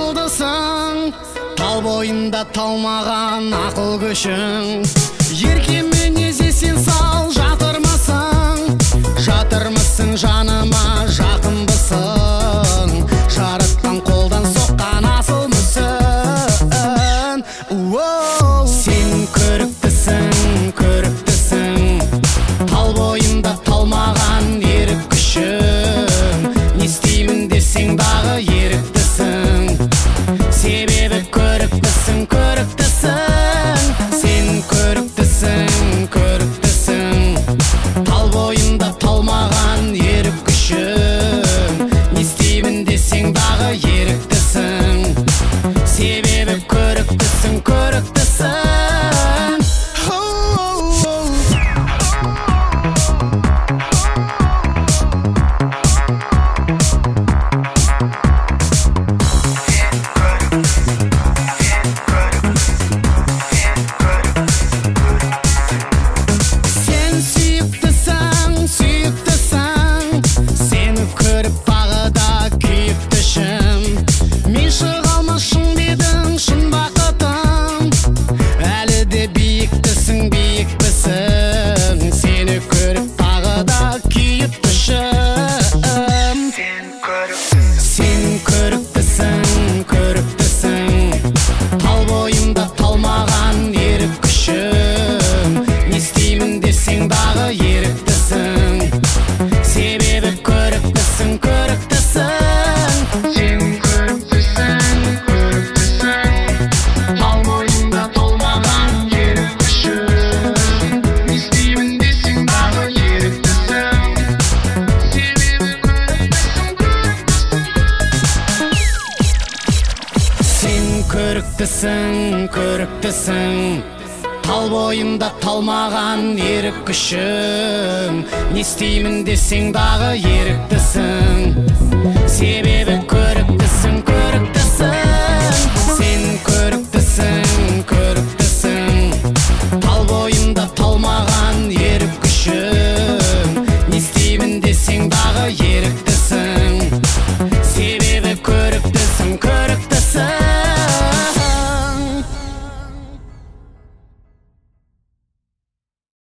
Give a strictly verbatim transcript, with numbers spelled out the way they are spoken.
ақылдысың, тал бойында талмаған ақыл күшің. Ерке мінез есен сау жатырмысың, жатырмысың жаныма жақынбысың, жаратқан қолдан соққан асыл мүсін. Сен көріктісің, көріктісің, тал бойында талмаған ерік күшің. Не істеймін десең дағы еріктісің, себебі көріктісің, көріктісің. Сен көріктісің, көріктісің, тал бойында талмаған ерік күшің. Не істеймін десең дағы еріктісің, себебі көріктісің, көріктісің. Көріктісің, көріктісің, тал бойында талмаған ерік күшің. Не істеймін десең дағы еріктісің, себебі